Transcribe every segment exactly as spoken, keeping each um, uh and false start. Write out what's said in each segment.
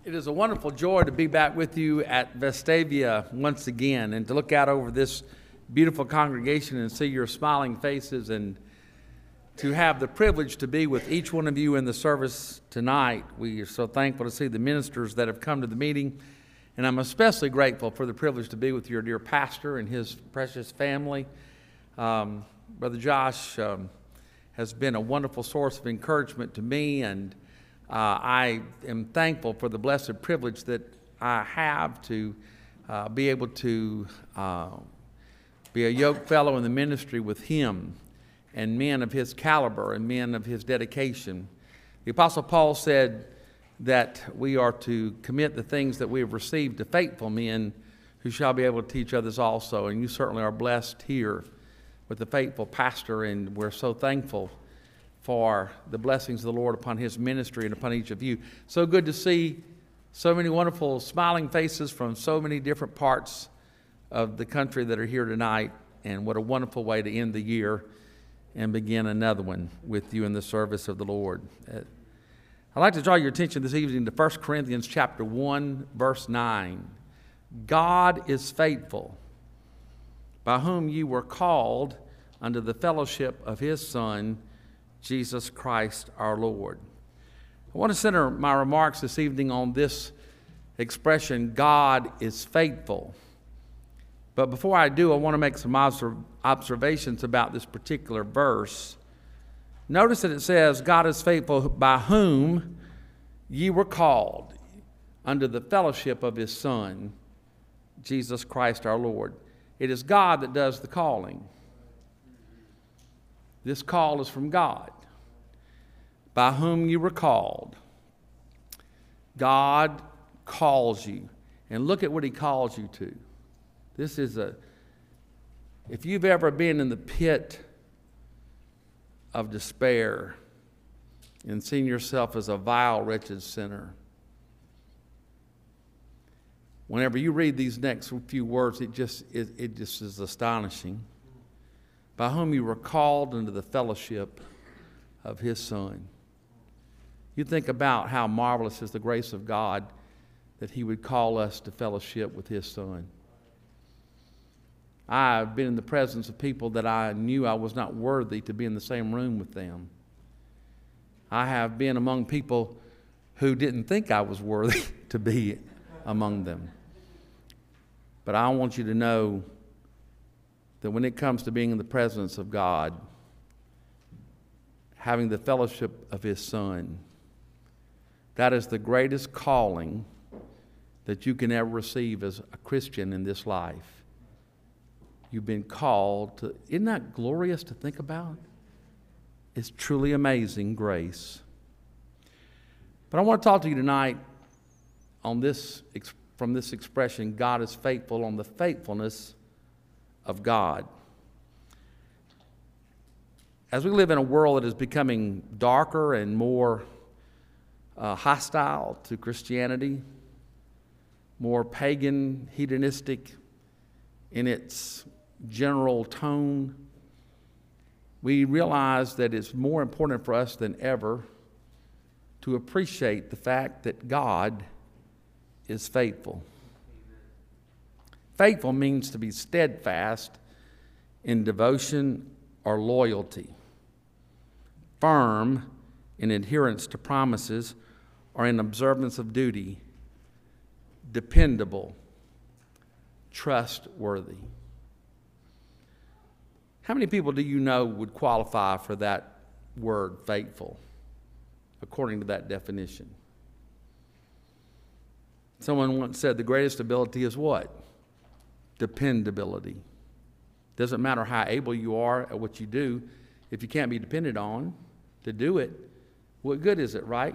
It is a wonderful joy to be back with you at Vestavia once again and to look out over this beautiful congregation and see your smiling faces and to have the privilege to be with each one of you in the service tonight. We are so thankful to see the ministers that have come to the meeting, and I'm especially grateful for the privilege to be with your dear pastor and his precious family. Um, Brother Josh um, has been a wonderful source of encouragement to me, and Uh, I am thankful for the blessed privilege that I have to uh, be able to uh, be a yoke fellow in the ministry with him and men of his caliber and men of his dedication. The Apostle Paul said that we are to commit the things that we have received to faithful men who shall be able to teach others also. And you certainly are blessed here with a faithful pastor, and we're so thankful for the blessings of the Lord upon his ministry and upon each of you. So good to see so many wonderful smiling faces from so many different parts of the country that are here tonight, and what a wonderful way to end the year and begin another one with you in the service of the Lord. Uh, I'd like to draw your attention this evening to First Corinthians chapter one, verse nine. God is faithful, by whom you were called unto the fellowship of his Son, Jesus Christ our Lord. I want to center my remarks this evening on this expression, God is faithful. But before I do, I want to make some observations about this particular verse. Notice that it says, God is faithful, by whom ye were called unto the fellowship of his Son, Jesus Christ our Lord. It is God that does the calling. This call is from God, by whom you were called. God calls you. And look at what he calls you to. This is a, if you've ever been in the pit of despair and seen yourself as a vile, wretched sinner, whenever you read these next few words, it just, it, it just is astonishing. By whom you were called into the fellowship of his Son. You think about how marvelous is the grace of God that he would call us to fellowship with his Son. I've been in the presence of people that I knew I was not worthy to be in the same room with them. I have been among people who didn't think I was worthy to be among them. But I want you to know that when it comes to being in the presence of God, having the fellowship of his Son, that is the greatest calling that you can ever receive as a Christian in this life. You've been called to, isn't that glorious to think about? It's truly amazing grace. But I want to talk to you tonight on this, from this expression, God is faithful, on the faithfulness of God. As we live in a world that is becoming darker and more uh, hostile to Christianity, more pagan, hedonistic in its general tone, we realize that it's more important for us than ever to appreciate the fact that God is faithful. Faithful means to be steadfast in devotion or loyalty, firm in adherence to promises or in observance of duty, dependable, trustworthy. How many people do you know would qualify for that word, faithful, according to that definition? Someone once said the greatest ability is what? Dependability. Doesn't matter how able you are at what you do, if you can't be depended on to do it, what good is it, right?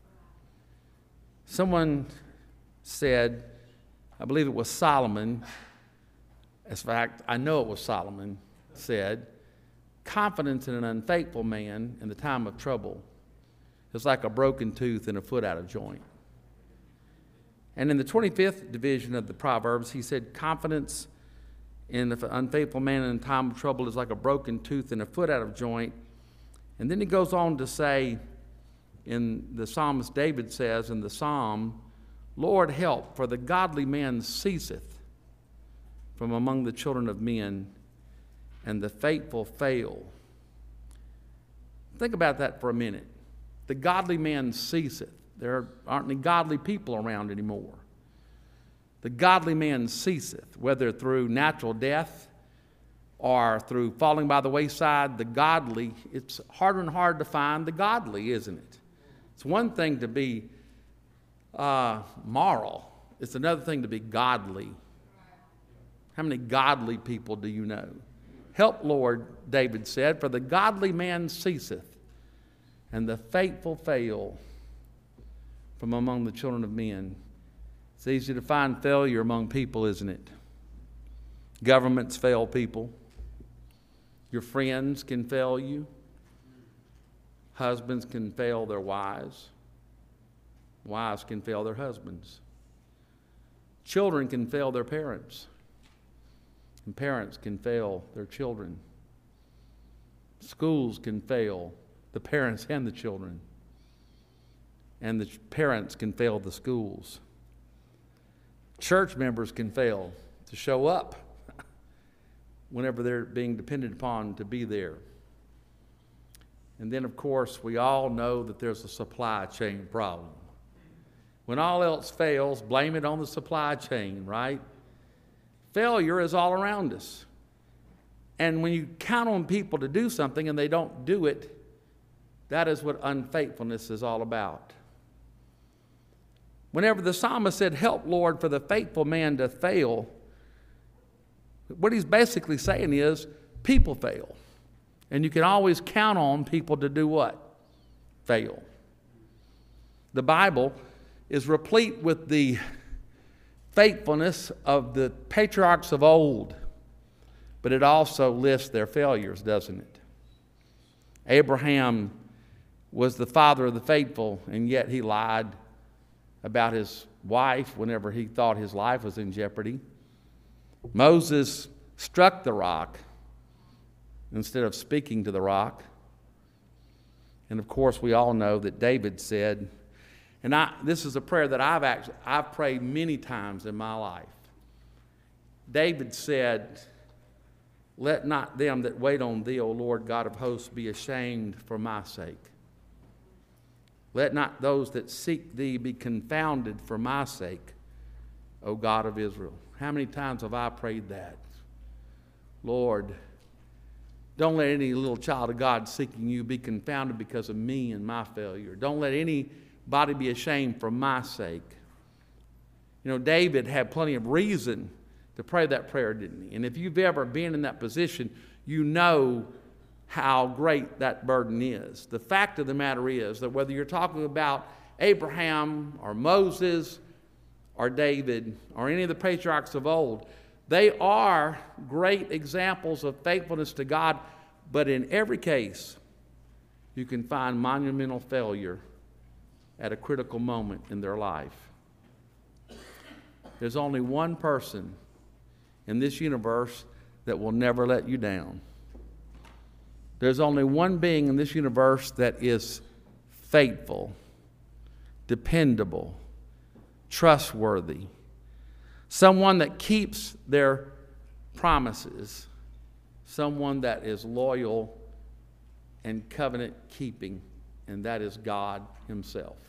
Someone said, I believe it was Solomon, in fact, I know it was Solomon, said, confidence in an unfaithful man in the time of trouble is like a broken tooth and a foot out of joint. And in the twenty-fifth division of the Proverbs, he said, confidence in an unfaithful man in time of trouble is like a broken tooth and a foot out of joint. And then he goes on to say, in the psalmist David says in the psalm, Lord, help, for the godly man ceaseth from among the children of men, and the faithful fail. Think about that for a minute. The godly man ceaseth. There aren't any godly people around anymore. The godly man ceaseth, whether through natural death or through falling by the wayside. The godly, it's harder and harder to find the godly, isn't it? It's one thing to be uh, moral. It's another thing to be godly. How many godly people do you know? Help, Lord, David said, for the godly man ceaseth, and the faithful fail from among the children of men. It's easy to find failure among people, isn't it? Governments fail people. Your friends can fail you. Husbands can fail their wives. Wives can fail their husbands. Children can fail their parents. And parents can fail their children. Schools can fail the parents and the children. And the parents can fail the schools. Church members can fail to show up whenever they're being depended upon to be there. And then, of course, we all know that there's a supply chain problem. When all else fails, blame it on the supply chain, right? Failure is all around us. And when you count on people to do something and they don't do it, that is what unfaithfulness is all about. Whenever the psalmist said, help, Lord, for the faithful man to fail, what he's basically saying is people fail. And you can always count on people to do what? Fail. The Bible is replete with the faithfulness of the patriarchs of old, but it also lists their failures, doesn't it? Abraham was the father of the faithful, and yet he lied about his wife whenever he thought his life was in jeopardy. Moses struck the rock instead of speaking to the rock. And of course, we all know that David said, and I, this is a prayer that I've actually I've prayed many times in my life. David said, let not them that wait on thee, O Lord God of hosts, be ashamed for my sake. Let not those that seek thee be confounded for my sake, O God of Israel. How many times have I prayed that? Lord, don't let any little child of God seeking you be confounded because of me and my failure. Don't let anybody be ashamed for my sake. You know, David had plenty of reason to pray that prayer, didn't he? And if you've ever been in that position, you know how great that burden is. The fact of the matter is that whether you're talking about Abraham or Moses or David or any of the patriarchs of old, they are great examples of faithfulness to God, but in every case, you can find monumental failure at a critical moment in their life. There's only one person in this universe that will never let you down. There's only one being in this universe that is faithful, dependable, trustworthy, someone that keeps their promises, someone that is loyal and covenant keeping, and that is God himself.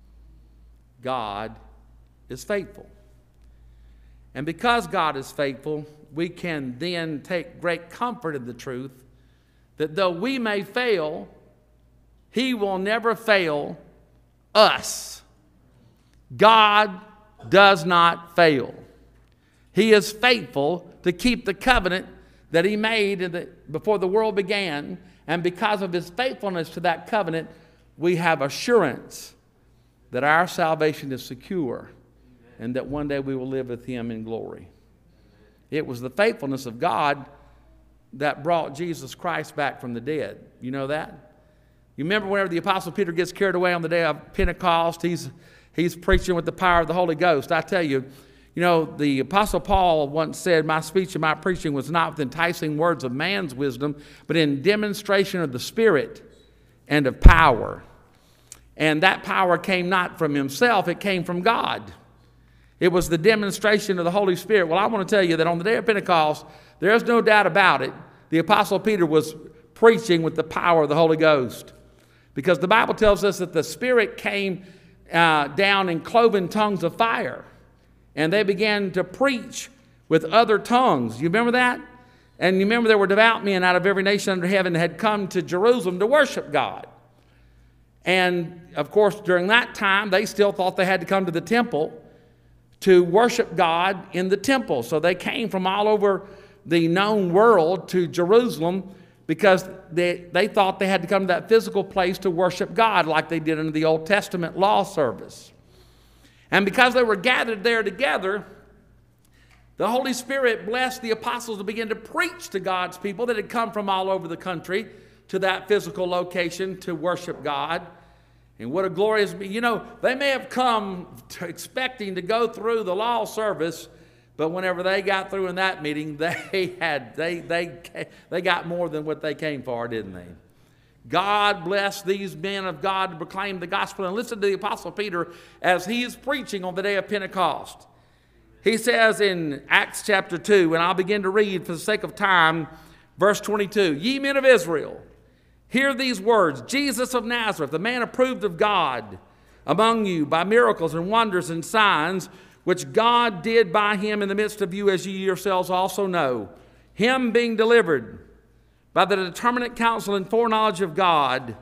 God is faithful. And because God is faithful, we can then take great comfort in the truth that though we may fail, he will never fail us. God does not fail. He is faithful to keep the covenant that he made in the, before the world began, and because of his faithfulness to that covenant, we have assurance that our salvation is secure and that one day we will live with him in glory. It was the faithfulness of God that brought Jesus Christ back from the dead. You know that? You remember whenever the Apostle Peter gets carried away on the day of Pentecost, he's, he's preaching with the power of the Holy Ghost. I tell you, you know, the Apostle Paul once said, my speech and my preaching was not with enticing words of man's wisdom, but in demonstration of the Spirit and of power. And that power came not from himself, it came from God. It was the demonstration of the Holy Spirit. Well, I want to tell you that on the day of Pentecost, there's no doubt about it, the Apostle Peter was preaching with the power of the Holy Ghost. Because the Bible tells us that the Spirit came uh, down in cloven tongues of fire. And they began to preach with other tongues. You remember that? And you remember there were devout men out of every nation under heaven that had come to Jerusalem to worship God. And, of course, during that time, they still thought they had to come to the temple to worship God in the temple. So they came from all over the known world to Jerusalem because they, they thought they had to come to that physical place to worship God like they did in the Old Testament law service. And because they were gathered there together, the Holy Spirit blessed the apostles to begin to preach to God's people that had come from all over the country to that physical location to worship God. And what a glorious, you know, they may have come to expecting to go through the law service, but whenever they got through in that meeting, they had, they, they, they got more than what they came for, didn't they? God bless these men of God to proclaim the gospel. And listen to the Apostle Peter as he is preaching on the day of Pentecost. He says in Acts chapter two, and I'll begin to read for the sake of time, verse twenty-two, "Ye men of Israel, hear these words, Jesus of Nazareth, the man approved of God among you by miracles and wonders and signs, which God did by him in the midst of you, as ye yourselves also know. Him being delivered by the determinate counsel and foreknowledge of God,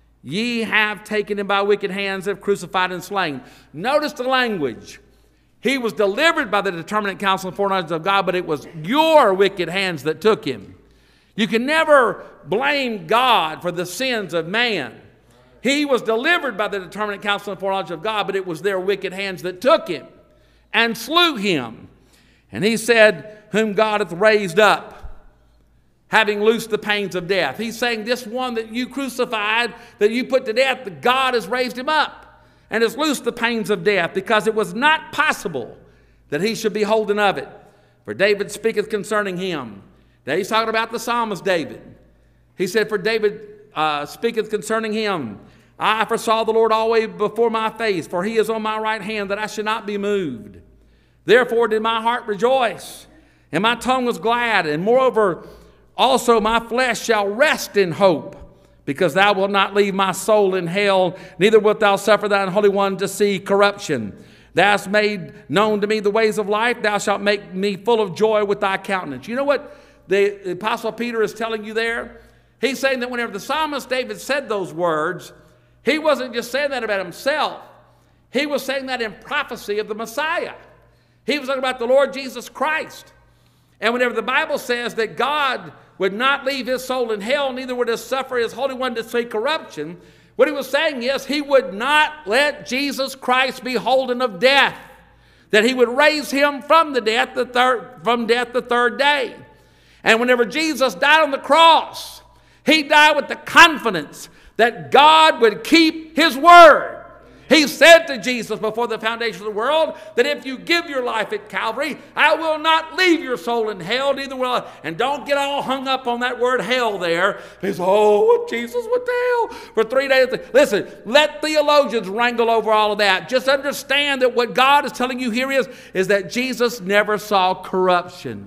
ye have taken him by wicked hands, have crucified and slain." Notice the language. He was delivered by the determinate counsel and foreknowledge of God, but it was your wicked hands that took him. You can never blame God for the sins of man. He was delivered by the determinate counsel and foreknowledge of God, but it was their wicked hands that took him and slew him. And he said, "Whom God hath raised up, having loosed the pains of death." He's saying this one that you crucified, that you put to death, that God has raised him up and has loosed the pains of death, because it was not possible that he should be holden of it. For David speaketh concerning him. Now he's talking about the psalmist David. He said, "For David uh, speaketh concerning him, I foresaw the Lord always before my face, for he is on my right hand, that I should not be moved. Therefore did my heart rejoice, and my tongue was glad, and moreover also my flesh shall rest in hope, because thou wilt not leave my soul in hell, neither wilt thou suffer thine Holy One to see corruption. Thou hast made known to me the ways of life, thou shalt make me full of joy with thy countenance." You know what the Apostle Peter is telling you there? He's saying that whenever the psalmist David said those words, he wasn't just saying that about himself. He was saying that in prophecy of the Messiah. He was talking about the Lord Jesus Christ. And whenever the Bible says that God would not leave his soul in hell, neither would he suffer his Holy One to see corruption, what he was saying is he would not let Jesus Christ be holden of death, that he would raise him from the death the third, from death the third day. And whenever Jesus died on the cross, he died with the confidence that God would keep his word. He said to Jesus before the foundation of the world that if you give your life at Calvary, I will not leave your soul in hell, neither will I. And don't get all hung up on that word hell there. Because, oh, Jesus went to hell for three days. Listen, let theologians wrangle over all of that. Just understand that what God is telling you here is, is that Jesus never saw corruption.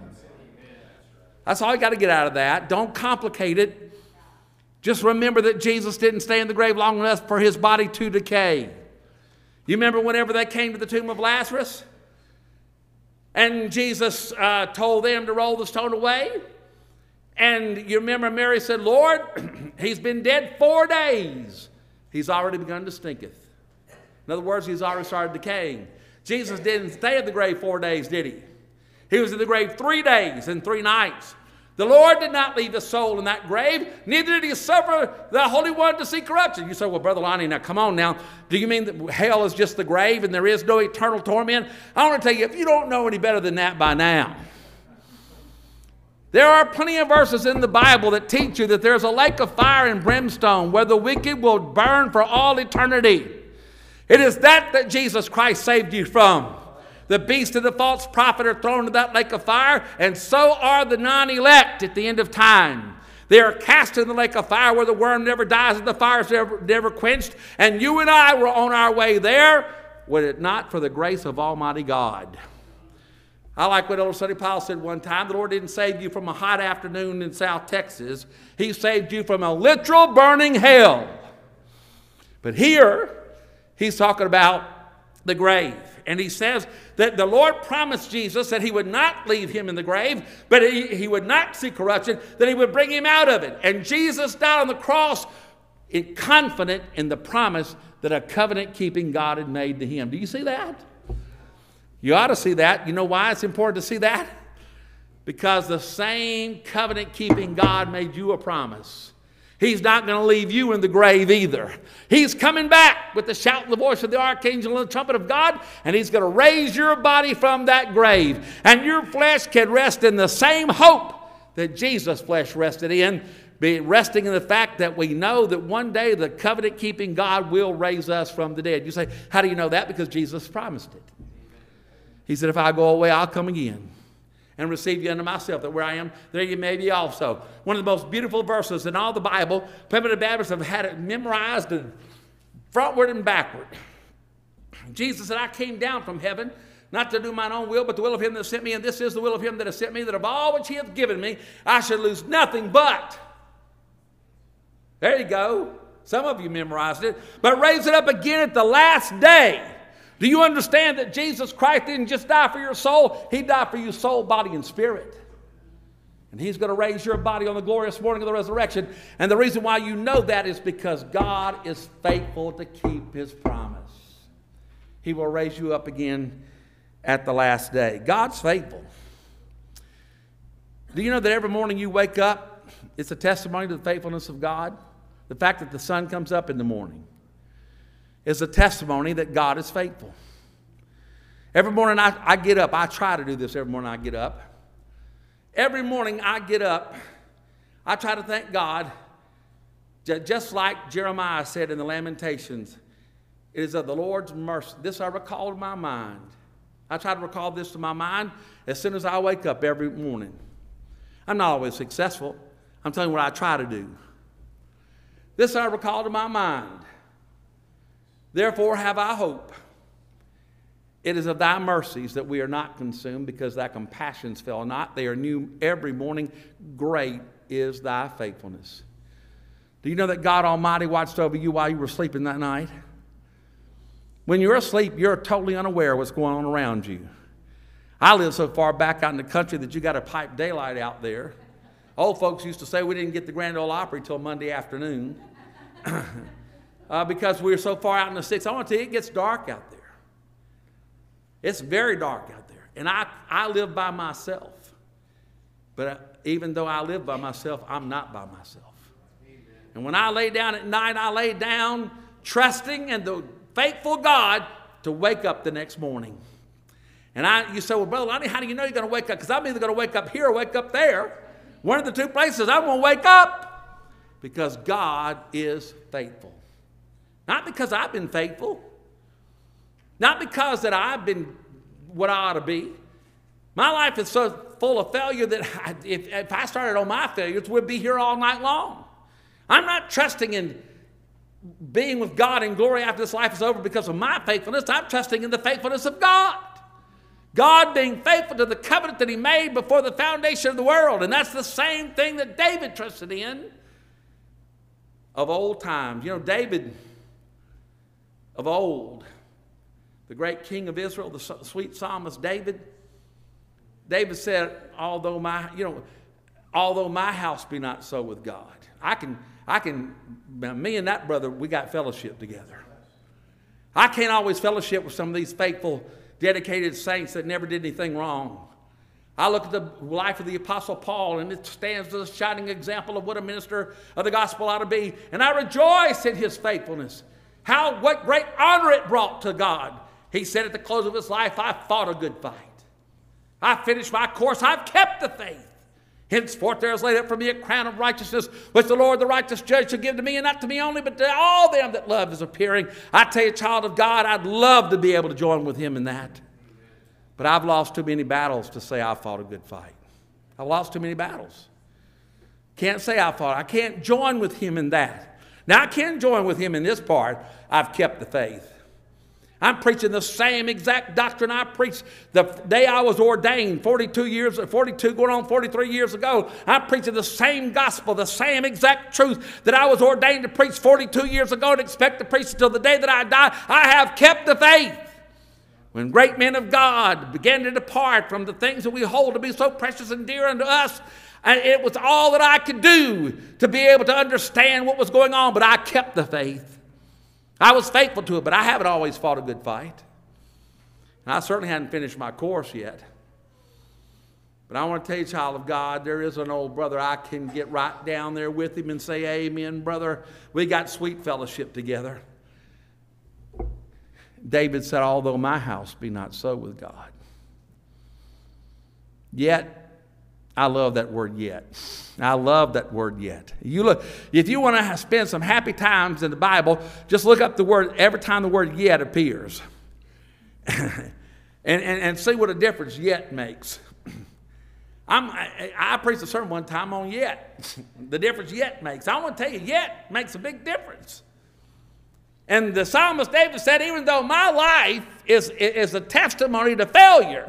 That's all you got to get out of that. Don't complicate it. Just remember that Jesus didn't stay in the grave long enough for his body to decay. You remember whenever they came to the tomb of Lazarus? And Jesus uh, told them to roll the stone away. And you remember Mary said, "Lord, he's been dead four days. He's already begun to stinketh." In other words, he's already started decaying. Jesus didn't stay in the grave four days, did he? He was in the grave three days and three nights. The Lord did not leave his soul in that grave, neither did he suffer the Holy One to see corruption. You say, "Well, Brother Lonnie, now come on now. Do you mean that hell is just the grave and there is no eternal torment?" I want to tell you, if you don't know any better than that by now, there are plenty of verses in the Bible that teach you that there's a lake of fire and brimstone where the wicked will burn for all eternity. It is that that Jesus Christ saved you from. The beast and the false prophet are thrown into that lake of fire, and so are the non-elect at the end of time. They are cast in the lake of fire where the worm never dies and the fire is never, never quenched. And you and I were on our way there were it not for the grace of Almighty God. I like what Old Sonny Powell said one time. The Lord didn't save you from a hot afternoon in South Texas. He saved you from a literal burning hell. But here, he's talking about the grave. And he says that the Lord promised Jesus that he would not leave him in the grave, but he, he would not see corruption, that he would bring him out of it. And Jesus died on the cross in confident in the promise that a covenant-keeping God had made to him. Do you see that? You ought to see that. You know why it's important to see that? Because the same covenant-keeping God made you a promise. He's not going to leave you in the grave either. He's coming back with the shout and the voice of the archangel and the trumpet of God, and he's going to raise your body from that grave. And your flesh can rest in the same hope that Jesus' flesh rested in, be resting in the fact that we know that one day the covenant-keeping God will raise us from the dead. You say, how do you know that? Because Jesus promised it. He said, if I go away, I'll come again and receive you unto myself, that where I am, there you may be also. One of the most beautiful verses in all the Bible. Primitive Baptists have had it memorized and frontward and backward. Jesus said, I came down from heaven, not to do mine own will, but the will of him that sent me, and this is the will of him that has sent me, that of all which he hath given me, I should lose nothing but. There you go. Some of you memorized it. But raise it up again at the last day. Do you understand that Jesus Christ didn't just die for your soul? He died for your soul, body, and spirit. And he's going to raise your body on the glorious morning of the resurrection. And the reason why you know that is because God is faithful to keep his promise. He will raise you up again at the last day. God's faithful. Do you know that every morning you wake up, it's a testimony to the faithfulness of God? The fact that the sun comes up in the morning is a testimony that God is faithful. Every morning I, I get up. I try to do this every morning I get up. Every morning I get up, I try to thank God, just like Jeremiah said in the Lamentations, it is of the Lord's mercy. This I recall to my mind. I try to recall this to my mind as soon as I wake up every morning. I'm not always successful. I'm telling you what I try to do. This I recall to my mind. Therefore have I hope. It is of thy mercies that we are not consumed, because thy compassions fail not. They are new every morning. Great is thy faithfulness. Do you know that God Almighty watched over you while you were sleeping that night? When you're asleep, you're totally unaware of what's going on around you. I live so far back out in the country that you got to pipe daylight out there. Old folks used to say we didn't get the Grand Ole Opry till Monday afternoon. Uh, because we're so far out in the sticks. I want to tell you, it gets dark out there. It's very dark out there. And I, I live by myself. But uh, even though I live by myself, I'm not by myself. Amen. And when I lay down at night, I lay down trusting in the faithful God to wake up the next morning. And I, you say, well, Brother Lonnie, how do you know you're going to wake up? Because I'm either going to wake up here or wake up there. One of the two places I'm going to wake up. Because God is faithful. Not because I've been faithful. Not because that I've been what I ought to be. My life is so full of failure that I, if, if I started on my failures, we'd be here all night long. I'm not trusting in being with God in glory after this life is over because of my faithfulness. I'm trusting in the faithfulness of God. God being faithful to the covenant that he made before the foundation of the world. And that's the same thing that David trusted in of old times. You know, David of old, the great king of Israel, the sweet psalmist David, David said, although my, you know, although my house be not so with God. I can, I can, me and that brother, we got fellowship together. I can't always fellowship with some of these faithful, dedicated saints that never did anything wrong. I look at the life of the Apostle Paul, and it stands as a shining example of what a minister of the gospel ought to be. And I rejoice in his faithfulness. How, what great honor it brought to God. He said at the close of his life, I fought a good fight. I finished my course. I've kept the faith. Henceforth there is laid up for me a crown of righteousness, which the Lord, the righteous judge, shall give to me, and not to me only, but to all them that love his appearing. I tell you, child of God, I'd love to be able to join with him in that. But I've lost too many battles to say I fought a good fight. I've lost too many battles. Can't say I fought. I can't join with him in that. Now, I can join with him in this part. I've kept the faith. I'm preaching the same exact doctrine I preached the day I was ordained, forty-two years, forty-two going on forty-three years ago. I'm preaching the same gospel, the same exact truth that I was ordained to preach forty-two years ago and expect to preach until the day that I die. I have kept the faith. When great men of God began to depart from the things that we hold to be so precious and dear unto us, and it was all that I could do to be able to understand what was going on, but I kept the faith. I was faithful to it, but I haven't always fought a good fight. And I certainly hadn't finished my course yet. But I want to tell you, child of God, there is an old brother I can get right down there with him and say, amen, brother. We got sweet fellowship together. David said, although my house be not so with God. Yet, I love that word yet. I love that word yet. You look, if you want to spend some happy times in the Bible, just look up the word every time the word yet appears. and, and, and see what a difference yet makes. I'm, I, I preached a sermon one time on yet. The difference yet makes. I want to tell you, yet makes a big difference. And the psalmist David said, even though my life is, is a testimony to failure,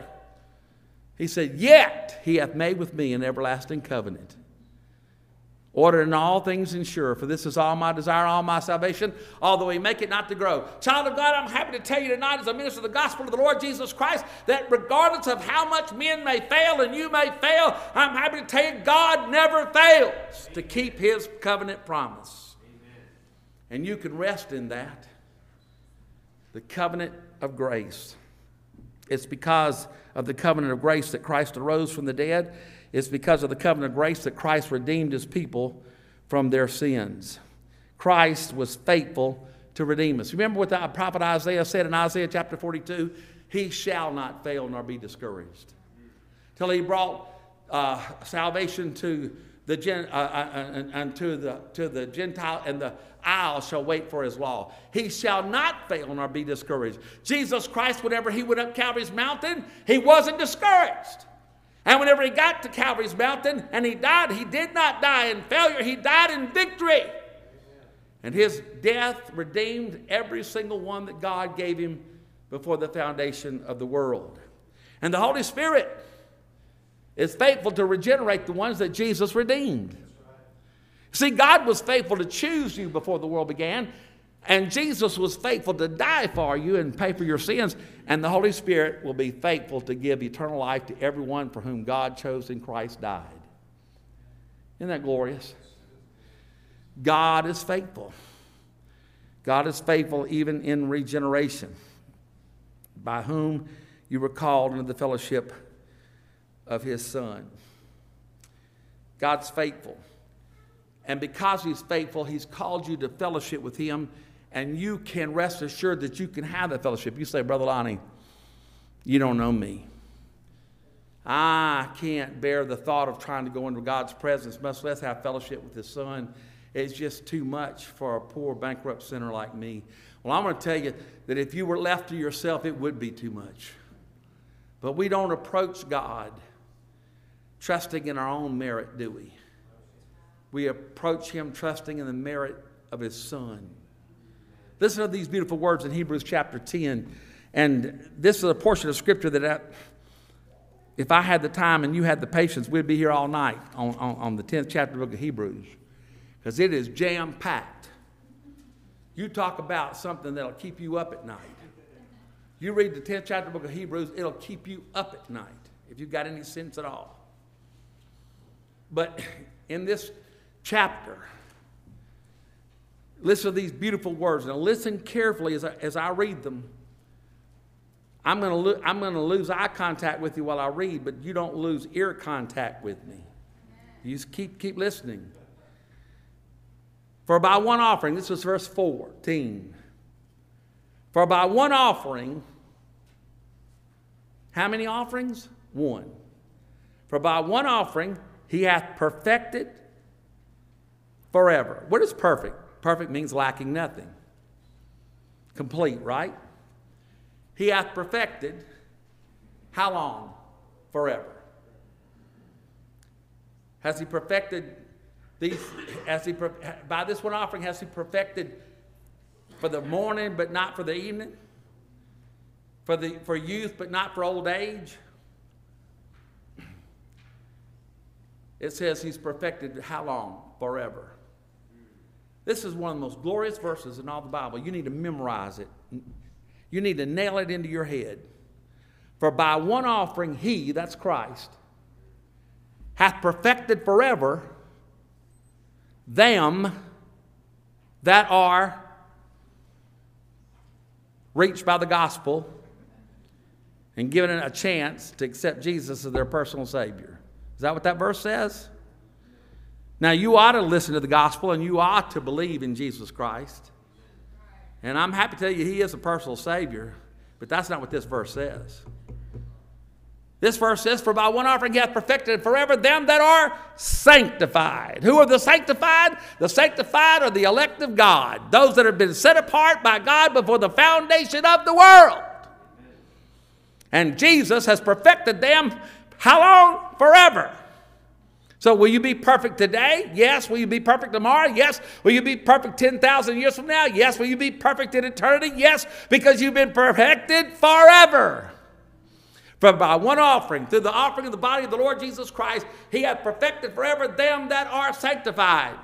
he said, yet he hath made with me an everlasting covenant, ordered in all things and sure, for this is all my desire, all my salvation, although he make it not to grow. Child of God, I'm happy to tell you tonight as a minister of the gospel of the Lord Jesus Christ that regardless of how much men may fail and you may fail, I'm happy to tell you God never fails to keep his covenant promise. Amen. And you can rest in that. The covenant of grace. It's because of the covenant of grace that Christ arose from the dead. It's because of the covenant of grace that Christ redeemed his people from their sins. Christ was faithful to redeem us. Remember what the prophet Isaiah said in Isaiah chapter forty-two? He shall not fail nor be discouraged. Till he brought uh, salvation to the gen, uh, uh, and to the to the Gentile, and the isles shall wait for his law. He shall not fail nor be discouraged. Jesus Christ, whenever he went up Calvary's mountain, he wasn't discouraged. And whenever he got to Calvary's mountain and he died, he did not die in failure. He died in victory. Amen. And his death redeemed every single one that God gave him before the foundation of the world. And the Holy Spirit is faithful to regenerate the ones that Jesus redeemed. See, God was faithful to choose you before the world began, and Jesus was faithful to die for you and pay for your sins, and the Holy Spirit will be faithful to give eternal life to everyone for whom God chose in Christ died. Isn't that glorious? God is faithful. God is faithful even in regeneration, by whom you were called into the fellowship of his Son. God's faithful. And because he's faithful, he's called you to fellowship with him, and you can rest assured that you can have that fellowship. You say, Brother Lonnie, you don't know me. I can't bear the thought of trying to go into God's presence, much less have fellowship with his Son. It's just too much for a poor bankrupt sinner like me. Well, I'm going to tell you that if you were left to yourself, it would be too much. But we don't approach God trusting in our own merit, do we? We approach him trusting in the merit of his Son. Listen to these beautiful words in Hebrews chapter ten. And this is a portion of Scripture that I, if I had the time and you had the patience, we'd be here all night on, on, on the tenth chapter of the book of Hebrews. Because it is jam-packed. You talk about something that'll keep you up at night. You read the tenth chapter of the book of Hebrews, it'll keep you up at night, if you've got any sense at all. But in this chapter, listen to these beautiful words. Now listen carefully as I, as I read them. I'm going to lo- I'm going to lose eye contact with you while I read, but you don't lose ear contact with me. You just keep, keep listening. For by one offering, this is verse fourteen. For by one offering, how many offerings? One. For by one offering, he hath perfected forever. What is perfect? Perfect means lacking nothing. Complete, right? He hath perfected how long? Forever. Has he perfected these? Has he, by this one offering, has he perfected for the morning but not for the evening? for, the, for youth but not for old age. It says he's perfected how long? Forever. This is one of the most glorious verses in all the Bible. You need to memorize it. You need to nail it into your head. For by one offering he, that's Christ, hath perfected forever them that are reached by the gospel and given a chance to accept Jesus as their personal Savior. Is that what that verse says? Now, you ought to listen to the gospel and you ought to believe in Jesus Christ. And I'm happy to tell you he is a personal Savior, but that's not what this verse says. This verse says, for by one offering he hath perfected forever them that are sanctified. Who are the sanctified? The sanctified are the elect of God, those that have been set apart by God before the foundation of the world. And Jesus has perfected them, how long? Forever. So will you be perfect today? Yes. Will you be perfect tomorrow? Yes. Will you be perfect ten thousand years from now? Yes. Will you be perfect in eternity? Yes, because you've been perfected forever. For by one offering, through the offering of the body of the Lord Jesus Christ, he hath perfected forever them that are sanctified.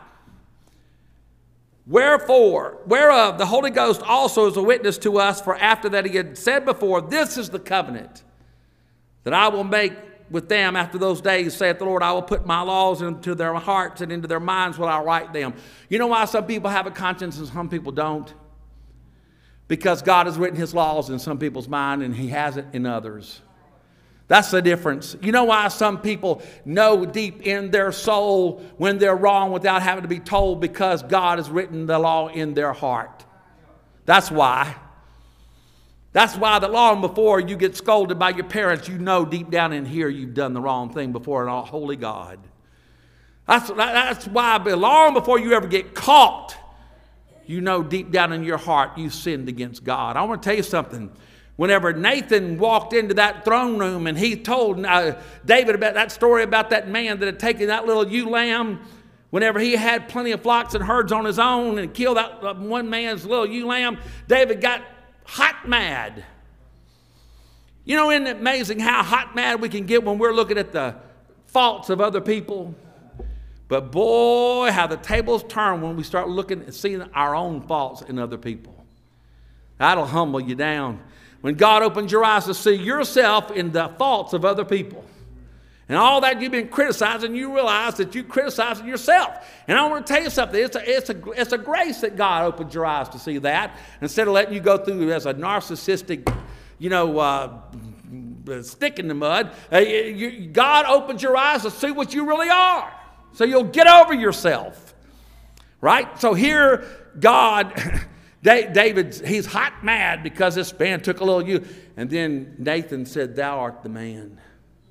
Wherefore, whereof the Holy Ghost also is a witness to us, for after that he had said before, this is the covenant that I will make with them after those days, saith the Lord, I will put my laws into their hearts and into their minds will I write them. You know why some people have a conscience and some people don't? Because God has written his laws in some people's mind and he hasn't in others. That's the difference. You know why some people know deep in their soul when they're wrong without having to be told? Because God has written the law in their heart. That's why. That's why that long before you get scolded by your parents, you know deep down in here you've done the wrong thing before an holy God. That's, that's why long before you ever get caught, you know deep down in your heart you sinned against God. I want to tell you something. Whenever Nathan walked into that throne room and he told uh, David about that story about that man that had taken that little ewe lamb, whenever he had plenty of flocks and herds on his own and killed that uh, one man's little ewe lamb, David got hot mad. You know, isn't it amazing how hot mad we can get when we're looking at the faults of other people? But boy, how the tables turn when we start looking and seeing our own faults in other people. That'll humble you down. When God opens your eyes to see yourself in the faults of other people. And all that you've been criticizing, you realize that you're criticizing yourself. And I want to tell you something. It's a, it's a, it's a grace that God opens your eyes to see that. Instead of letting you go through as a narcissistic, you know, uh, stick in the mud. Uh, you, God opens your eyes to see what you really are. So you'll get over yourself. Right? So here, God... David, he's hot mad because this man took a little ewe. And then Nathan said, thou art the man.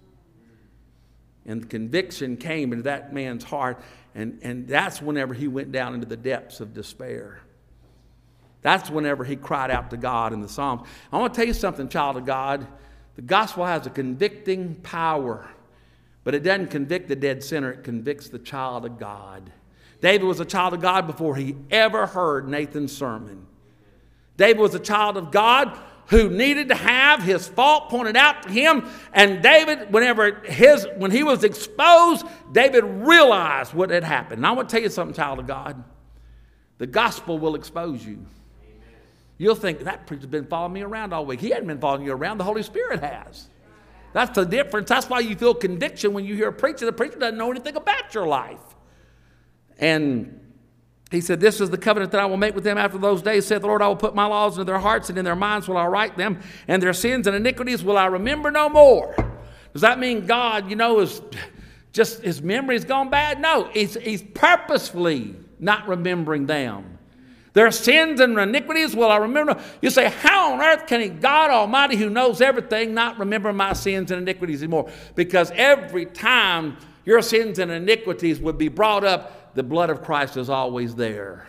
And the conviction came into that man's heart. And, and that's whenever he went down into the depths of despair. That's whenever he cried out to God in the Psalms. I want to tell you something, child of God. The gospel has a convicting power. But it doesn't convict the dead sinner. It convicts the child of God. David was a child of God before he ever heard Nathan's sermon. David was a child of God who needed to have his fault pointed out to him. And David, whenever his, when he was exposed, David realized what had happened. And I want to tell you something, child of God. The gospel will expose you. You'll think, that preacher's been following me around all week. He hadn't been following you around. The Holy Spirit has. That's the difference. That's why you feel conviction when you hear a preacher. The preacher doesn't know anything about your life. And he said, this is the covenant that I will make with them after those days, saith the Lord, I will put my laws into their hearts, and in their minds will I write them, and their sins and iniquities will I remember no more. Does that mean God, you know, is just his memory's gone bad? No, he's, he's purposefully not remembering them. Their sins and iniquities will I remember. You say, how on earth can he, God Almighty who knows everything, not remember my sins and iniquities anymore? Because every time your sins and iniquities would be brought up, the blood of Christ is always there.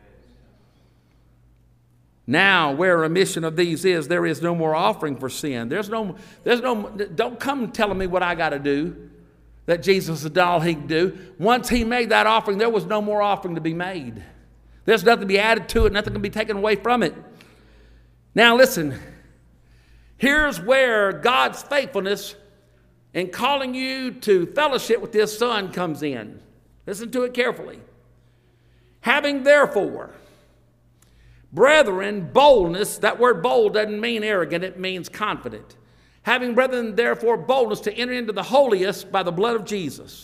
Now, where remission of these is, there is no more offering for sin. There's no, there's no, don't come telling me what I got to do, that Jesus has done all he can do. Once he made that offering, there was no more offering to be made. There's nothing to be added to it, nothing can be taken away from it. Now, listen, Here's where God's faithfulness in calling you to fellowship with his Son comes in. Listen to it carefully. Having therefore, brethren, boldness, that word bold doesn't mean arrogant, it means confident. Having, brethren, therefore, boldness to enter into the holiest by the blood of Jesus.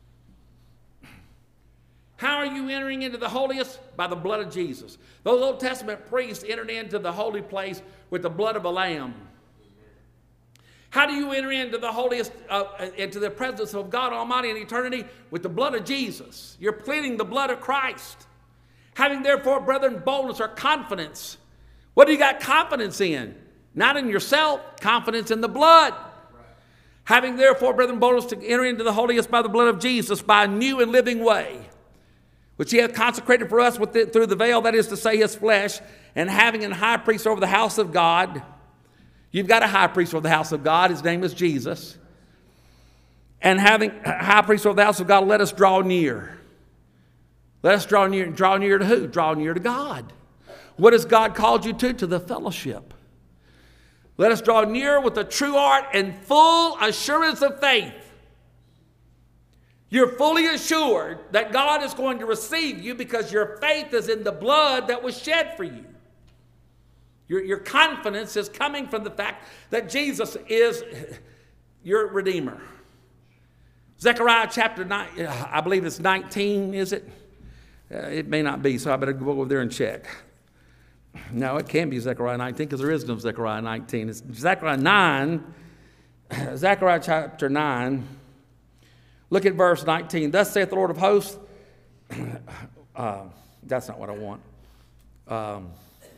How are you entering into the holiest? By the blood of Jesus. Those Old Testament priests entered into the holy place with the blood of a lamb. How do you enter into the holiest, uh, into the presence of God Almighty in eternity? With the blood of Jesus. You're pleading the blood of Christ. Having therefore, brethren, boldness or confidence. What do you got confidence in? Not in yourself, confidence in the blood. Right. Having therefore, brethren, boldness to enter into the holiest by the blood of Jesus, by a new and living way, which he hath consecrated for us with it, through the veil, that is to say, his flesh, and having an high priest over the house of God. You've got a high priest over the house of God. His name is Jesus. And having a high priest over the house of God, let us draw near. Let us draw near. Draw near to who? Draw near to God. What has God called you to? To the fellowship. Let us draw near with a true heart and full assurance of faith. You're fully assured that God is going to receive you because your faith is in the blood that was shed for you. Your, your confidence is coming from the fact that Jesus is your Redeemer. Zechariah chapter nine, I believe it's nineteen, is it? Uh, it may not be, so I better go over there and check. No, it can be Zechariah nineteen because there is no Zechariah nineteen. It's Zechariah nine, Zechariah chapter nine. Look at verse nineteen. Thus saith the Lord of hosts. uh, that's not what I want. Um,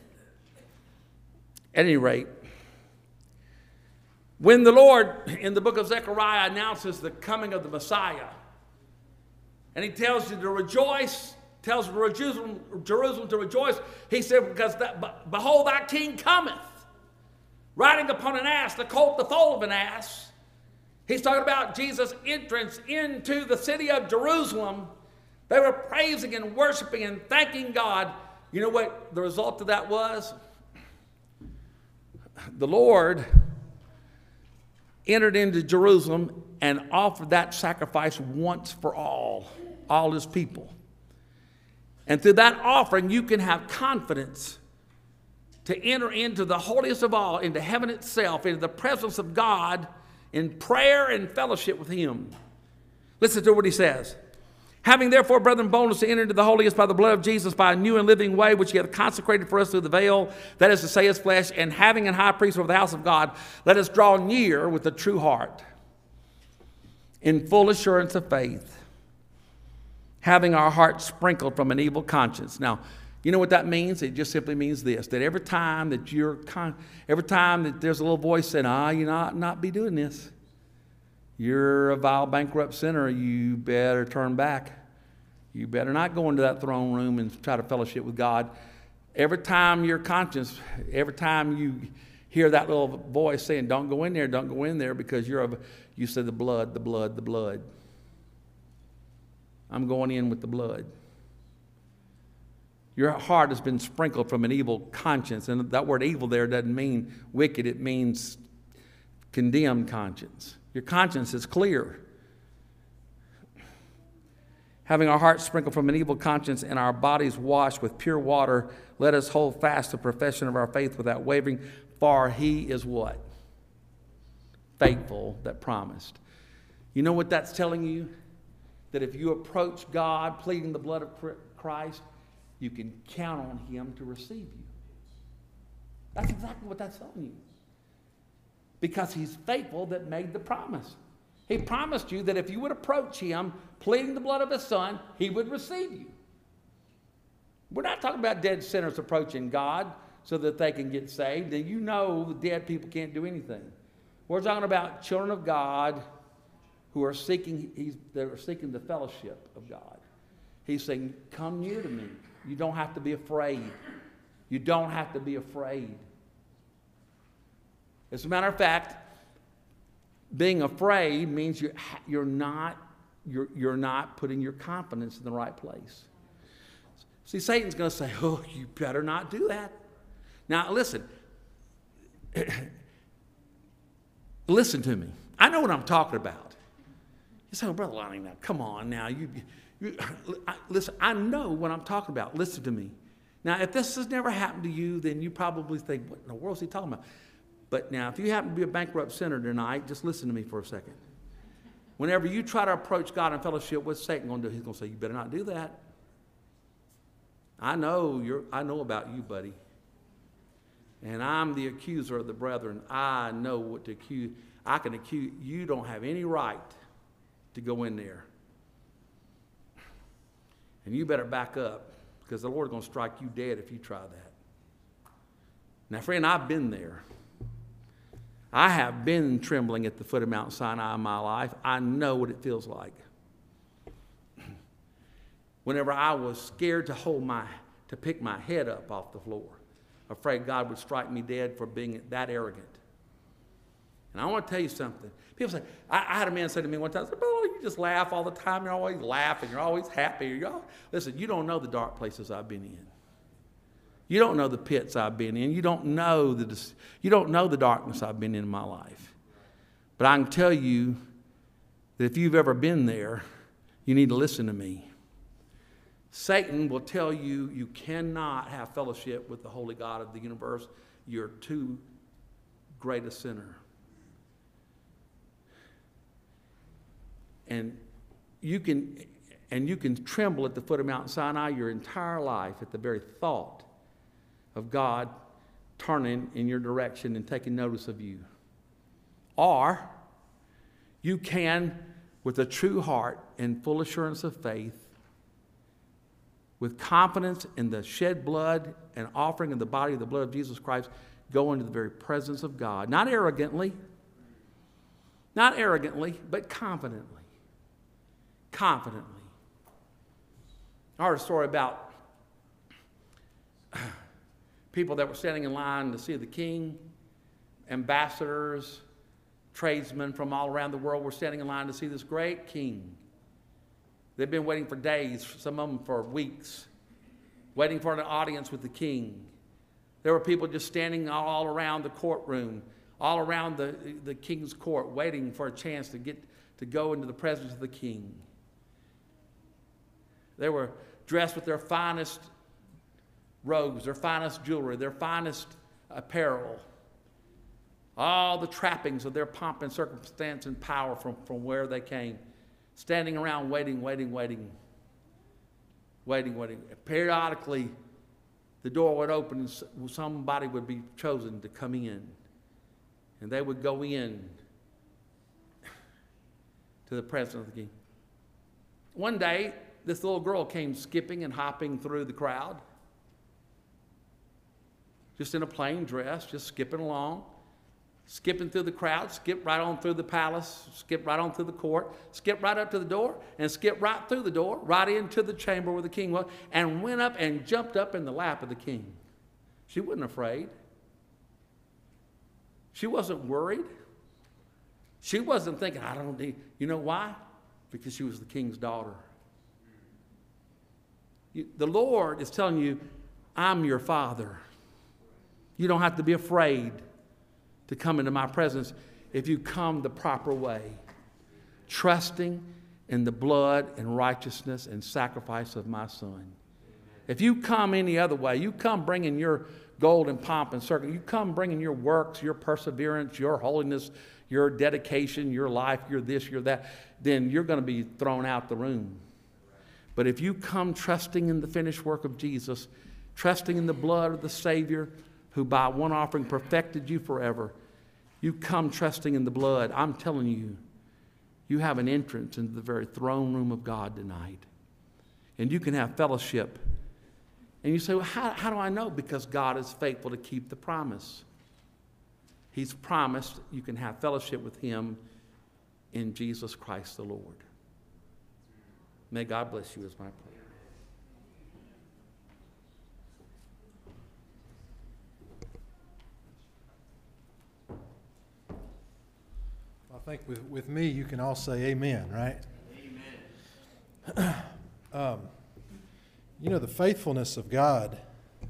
at any rate, when the Lord in the book of Zechariah announces the coming of the Messiah, and he tells you to rejoice, tells Jerusalem, Jerusalem to rejoice, he said, because that, behold, thy king cometh, riding upon an ass, the colt, the foal of an ass. He's talking about Jesus' entrance into the city of Jerusalem. They were praising and worshiping and thanking God. You know what the result of that was? The Lord entered into Jerusalem and offered that sacrifice once for all, all his people. And through that offering, you can have confidence to enter into the holiest of all, into heaven itself, into the presence of God, in prayer and fellowship with him. Listen to what he says. Having therefore, brethren, boldness to enter into the holiest by the blood of Jesus, by a new and living way, which he hath consecrated for us through the veil, that is to say, his flesh, and having an high priest over the house of God, let us draw near with a true heart, in full assurance of faith, having our hearts sprinkled from an evil conscience. Now, you know what that means? It just simply means this, that every time that you're, con- every time that there's a little voice saying, ah, you not not be doing this. You're a vile, bankrupt sinner. You better turn back. You better not go into that throne room and try to fellowship with God. Every time your conscience, every time you hear that little voice saying, don't go in there, don't go in there, because you're a, you say the blood, the blood, the blood. I'm going in with the blood. Your heart has been sprinkled from an evil conscience. And that word evil there doesn't mean wicked. It means condemned conscience. Your conscience is clear. Having our hearts sprinkled from an evil conscience and our bodies washed with pure water, let us hold fast the profession of our faith without wavering, for he is what? Faithful that promised. You know what that's telling you? That if you approach God pleading the blood of Christ, you can count on him to receive you. That's exactly what that's telling you. Because he's faithful that made the promise. He promised you that if you would approach him, pleading the blood of his son, he would receive you. We're not talking about dead sinners approaching God so that they can get saved. And you know dead people can't do anything. We're talking about children of God who are seeking, he's, they're seeking the fellowship of God. He's saying, come near to me. You don't have to be afraid. You don't have to be afraid. As a matter of fact, being afraid means you're, you're, not, you're, you're not putting your confidence in the right place. See, Satan's going to say, oh, you better not do that. Now, listen, Listen to me. I know what I'm talking about. You say, well, Brother Lonnie, now, come on now. You, you, I, listen, I know what I'm talking about. Listen to me. Now, if this has never happened to you, then you probably think, what in the world is he talking about? But now, if you happen to be a bankrupt sinner tonight, just listen to me for a second. Whenever you try to approach God in fellowship, what's Satan going to do? He's going to say, you better not do that. I know you're, I know about you, buddy. And I'm the accuser of the brethren. I know what to accuse. I can accuse. You don't have any right to go in there. And you better back up, because the Lord's going to strike you dead if you try that. Now, friend, I've been there. I have been trembling at the foot of Mount Sinai in my life. I know what it feels like. Whenever I was scared to hold my, to pick my head up off the floor, afraid God would strike me dead for being that arrogant. And I want to tell you something. People say, I, I had a man say to me one time, I said, oh, you just laugh all the time. You're always laughing. You're always happy. You're always... Listen, you don't know the dark places I've been in. You don't know the pits I've been in. You don't know the, you don't know the darkness I've been in in my life. But I can tell you that if you've ever been there, you need to listen to me. Satan will tell you you cannot have fellowship with the holy God of the universe. You're too great a sinner. And you can, and you can tremble at the foot of Mount Sinai your entire life at the very thought of God turning in your direction and taking notice of you. Or you can, with a true heart and full assurance of faith, with confidence in the shed blood and offering of the body of the blood of Jesus Christ, go into the very presence of God. Not arrogantly, not arrogantly, but confidently. Confidently. I heard a story about people that were standing in line to see the king. Ambassadors, tradesmen from all around the world were standing in line to see this great king. They've been waiting for days, some of them for weeks, waiting for an audience with the king. There were people just standing all around the courtroom, all around the, the king's court, waiting for a chance to get to go into the presence of the king. They were dressed with their finest robes, their finest jewelry, their finest apparel, all the trappings of their pomp and circumstance and power from, from where they came. Standing around waiting, waiting, waiting, waiting, waiting. Periodically, the door would open and somebody would be chosen to come in. And they would go in to the presence of the king. One day, this little girl came skipping and hopping through the crowd, just in a plain dress, just skipping along. Skipping through the crowd, skip right on through the palace, skip right on through the court, skip right up to the door, and skip right through the door, right into the chamber where the king was, and went up and jumped up in the lap of the king. She wasn't afraid. She wasn't worried. She wasn't thinking, I don't need, you know why? Because she was the king's daughter. You, the Lord is telling you, I'm your father. You don't have to be afraid to come into my presence if you come the proper way, trusting in the blood and righteousness and sacrifice of my son. If you come any other way, you come bringing your gold and pomp and circle, you come bringing your works, your perseverance, your holiness, your dedication, your life, your this, your that, then you're going to be thrown out the room. But if you come trusting in the finished work of Jesus, trusting in the blood of the Savior, who by one offering perfected you forever, you come trusting in the blood, I'm telling you, you have an entrance into the very throne room of God tonight. And you can have fellowship. And you say, well, how, how do I know? Because God is faithful to keep the promise. He's promised you can have fellowship with him in Jesus Christ the Lord. May God bless you is my prayer. I think with, with me, you can all say amen, right? Amen. um, you know, the faithfulness of God,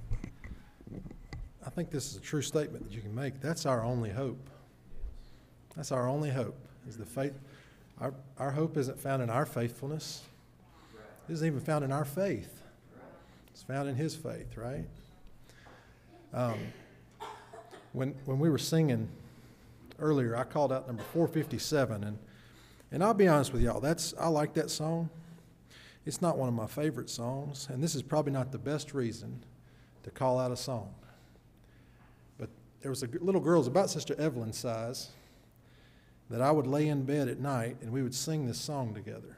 I think this is a true statement that you can make. That's our only hope. That's our only hope, is the faith. Our, our hope isn't found in our faithfulness. It isn't even found in our faith. It's found in his faith, right? Um, when when we were singing earlier, I called out number four fifty-seven, and and I'll be honest with y'all, that's I like that song. It's not one of my favorite songs, and this is probably not the best reason to call out a song. But there was a little girl, it was about Sister Evelyn's size, that I would lay in bed at night and we would sing this song together.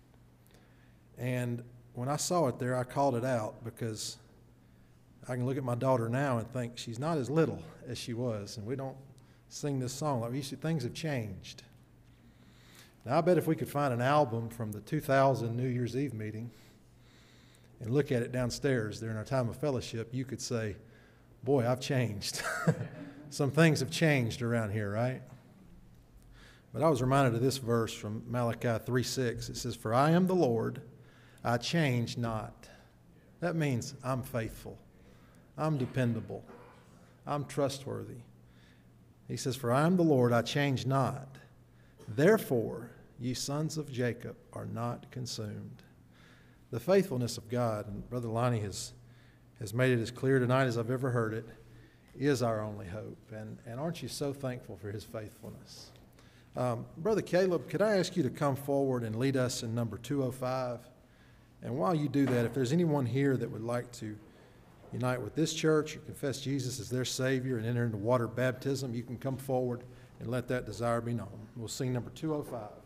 And when I saw it there, I called it out because I can look at my daughter now and think she's not as little as she was, and we don't sing this song like we used to. Things have changed. Now, I bet if we could find an album from the two thousand New Year's Eve meeting and look at it downstairs during our time of fellowship, you could say, boy, I've changed. Some things have changed around here, right? But I was reminded of this verse from Malachi three six. It says, "For I am the Lord, I change not." That means I'm faithful. I'm dependable. I'm trustworthy. He says, "For I am the Lord, I change not. Therefore, ye sons of Jacob are not consumed." The faithfulness of God, and Brother Lonnie has, has made it as clear tonight as I've ever heard it, is our only hope. And, and aren't you so thankful for his faithfulness? Um, Brother Caleb, could I ask you to come forward and lead us in number two oh five? And while you do that, if there's anyone here that would like to unite with this church or confess Jesus as their Savior and enter into water baptism, you can come forward and let that desire be known. We'll sing number two oh five.